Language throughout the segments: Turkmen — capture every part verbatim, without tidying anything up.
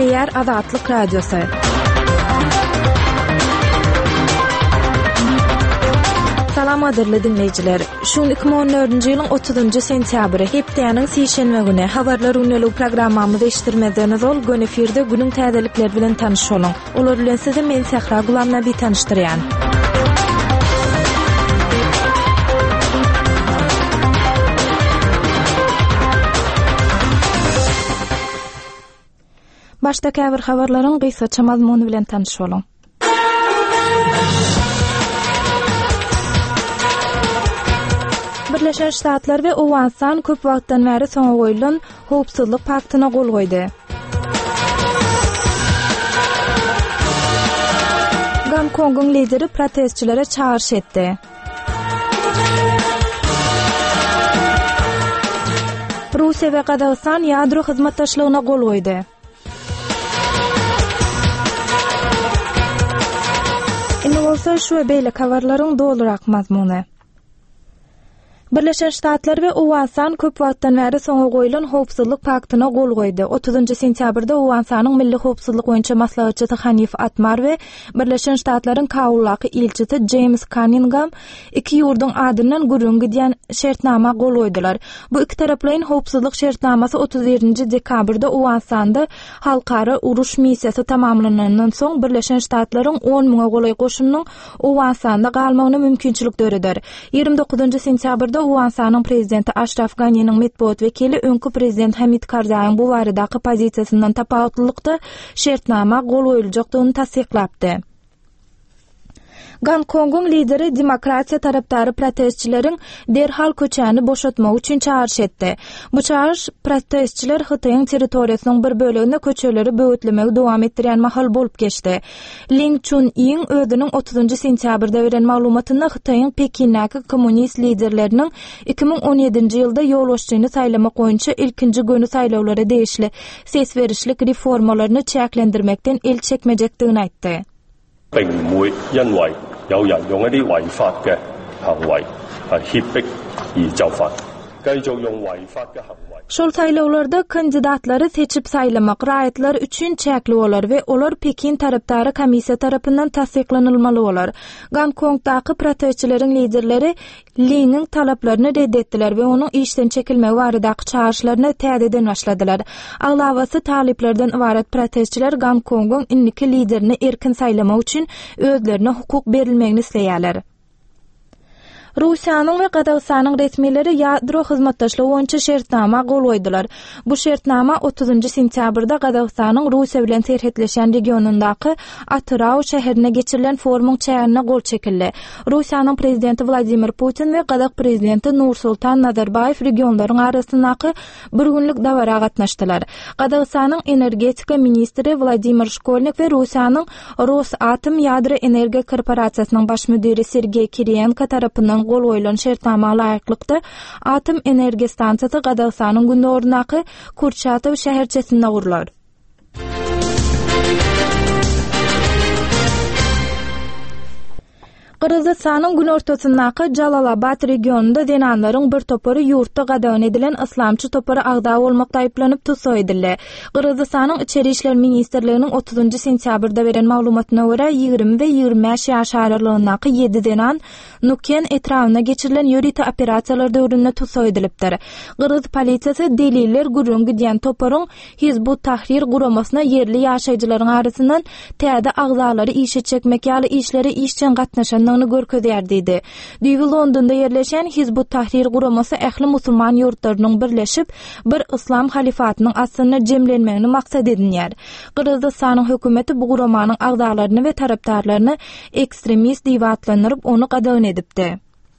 Eşleyer Azatlyk Radiosu. Salam adırlı dinleyiciler. Şun iki bin on dördünjü ýylyň otuzynjy sentýabry hepdeýanyň seşenme güni habarlar uňaly programmamyzda eşdirmezden ol gün efirde günüň täzelikleri bilen tanyş bolun. Olar bilen sizi men Sahra Gulamna bir tanışdyrýan. Başda käbir habarlaryň gysgaça mazmuny bilen tanyş bolun. Birleşen Ştatlar we Owenstan köp wagtdan bäri soňa goýulan howpsuzlyk paktyna gol goýdy. Gongkongyň lideri protestçilere çağırış etdi. Russiýa we Gazagystan ýadro hyzmatdaşlygyna gol goýdy. Indi bolsa şu beýle habarlaryň dolurak mazmuny. Birleşen Ştatlar we Owenstan köp wagtdan bäri soňa goýulan howpsuzlyk paktyna gol goýdy. otuzynjy sentýabrda Owenstan milli howpsuzlyk boýunça maslahatçy Hanif Atmar we Birleşen Ştatlaryň Kabuldaky ilçisi James Cunningham iki ýurdun adynyň gürrüň gidýän şertnama gol goýdylar. Bu iki taraplaryň howpsuzlyk şertnamasy otuz birinji dekabrda Owenstanda halkara uruş missiýasy tamamlanandan soň Birleşen Ştatlaryň on miňe golay goşunynyň Owenstanda galmagyna mümkinçilik döredär. ýygrimi dokuzynjy sentýabrda Owenstanyň prezidenti Ashraf Ghani'niň medeniýet wekili öňkü prezident Hamid Karzaýyň bu baradaky pozisiýasyndan tapawutlykda şertnama gol goýuljakdygyny tasdiklapdy. Gongkongyň lideri demokratiýa tarapdary protestçileriň derhal köçäni boşatmak üçin çağırış etdi. Bu çağırış protestçiler Hytaýyň territoriýasynyň bir böleginde köçeleri böwetlemegi dowam etdirýän mahal bolup geçdi. Ling Chun-ying özüniň otuzynjy sentýabrda beren maglumatynda Hytaýyň Pekindäki kommunist liderleriniň iki bin on ýedinji ýylda ýolbaşçyny saýlamak boýunça ilkinji günü saýlawlara değişli ses berişlik reformalaryny çäklendirmekden el çekmejekdigini aýtdy. 並唔會因為有人用一啲違法嘅行為係脅迫而就範，繼續用違法嘅行為。Şol saýlawlarda kandidatlary seçip saýlamak raýatlar üçin çäkli bolar we olar Pekin tarapdary komissiýa tarapyndan tasdiklanylmaly bolar. Gongkongdaky protestçileriň liderleri Ling'in talaplaryny reddetdiler we onuň işden çekilmegi baradaky çağırşlaryny täzeden başladylar. Aglavasy taliplerden ibaret protestçiler Gongkongyň indiki liderini erkin saýlamak üçin özlerine hukuk berilmegini isleýärler. Russiýanyň we Gazagystanyň resmiýetleri ýadro hyzmatdaşlygy boýunça şertnama gol goýdylar. Bu şertnama otuzynjy sentýabrda Gazagystanyň Russiýa bilen serhetleşen regionundaky Atrau şäherine geçirilen forumyň çäğine gol çekildi. Russiýanyň prezidenti Vladimir Putin we Gazag prezidenti Nursultan Nazarbayew regionlaryň arasyndaky bir günlük dawara gatnaşdylar. Gazagystanyň energetika ministri Vladimir Shkolnik we Russiýanyň Rosatom ýadro energiýa korporasiýasynyň baş müdiri Sergey Kiriyenko tarapyndan gol goýulan şertnama laýyklykda atom energiýa stansiýasy Gazagystanyň gündorundaky Kurchatow şäherçesinde gurular. Kırgızstanyň gün ortasyndaky Jalalabad regionunda denanlaryň bir topary ýurtda gadagyn edilen islamçy topary agda bolmakda aýplanyp tutsa edildi. Kırgızstanyň içeri işler ministrliginiň otuzynjy sentýabrda beren maglumatyna görä ýygrimi we ýygrimi beş ýaş aralygyndaky ýedi denan Nuken etrawyna geçirilen ýöriti operasiýalar döwründe tutsa edilipdir. Kırgız polisiýasy deliller gürrüň gidýän toparyň Hizbut Tahrir guramasyna yerli ýaşaýjylaryň arasyndan täze agzalary işe çekmek ýaly işleri işçen gatnaşan görkezýär diýdi. Düýbi Londonda ýerleşen Hizbut Tahrir guramasy ähli musulman ýurtlarynyň birleşip bir islam halifatynyň asyna jemlenmegini maksat edinýär. Kırgızstanyň hökümeti bu guramanyň agzalaryny we tarapdarlaryny ekstremist diýip atlandyryp onu gadagyn edipdi.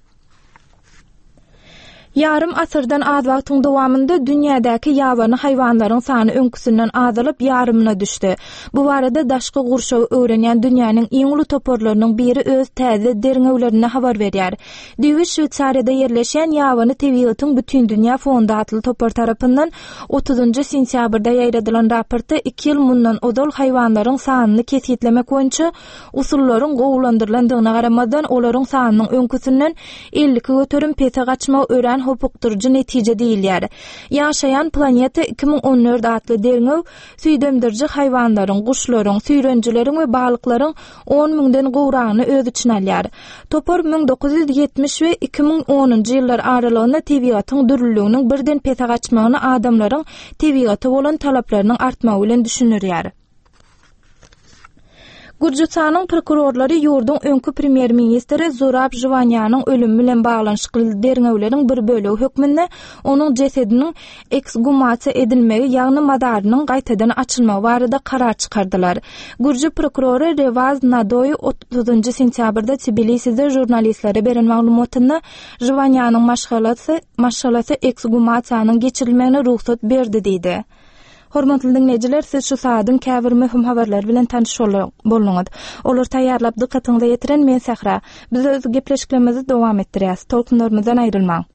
Yarım asırdan az wagtyň dowamında dünýädäki ýabany haýwanlaryň sany öňküsinden azalyp yarymyna düşdi. Bu barada daşky gurşawy öwrenýän dünýäniň iň uly toporlarynyň biri öz täze derňewlerine habar berýär. Düýbi Şwýtsariýada ýerleşen ýabany tebigatyň bütün dünýä fondy atly topor tarapyndan otuzynjy sentýabrda ýaýradylan raportda iki ýyl mundan odol haýwanlaryň sanyny kesitlemek boýunça usullaryň gowulandyrlandygyna garamadan olaryň sanynyň öňküsinden elli göterim pete gaçma ören hukukturjy netije diýilýär. Ýaşaýan planeta iki ming on dört adly deňew süýdemdirji haýwanlaryň, guşlaryň, süýrenjileriň we balyklaryň on mingden gowragyny öz içine alýar. Topar ming dokuz yüz ýetmiş we iki ming onunjy ýyllar aralygynda tebigatyň dürlüliginiň birden pete gaçmagyny adamlaryň tebigaty bolan talaplarynyň artmagy bilen düşünürýär. Gürjistanyň prokurorlary ýurdun öňkü premier ministri Zurab Jivanyanyň ölümi bilen baglanşykly derňewleriň bir bölegi hökmünde onuň jesediniň ekshumasiýa edilmegi ýagny madarynyň gaýtadan açylmagy barada karar çykardylar. Gürji prokurory Revaz Nadoy otuzunjy sentýabrda Tbiliside jurnalistlere beren maglumatynda Jivanyanyň maşgalasy maşgalasy ekshumasiýanyň geçirilmegine ruhsat berdi diýdi. Hormatly dinleyijiler, siz şu saatyň käbir möhüm habarlar bilen tanış bolňyz. Olar taýýarlap dykkatyňyza ýetiren men Sahra. Biz öz gepleşiklerimizi dowam etdirýäs. Tolkunlarymyzdan aýrylmaň.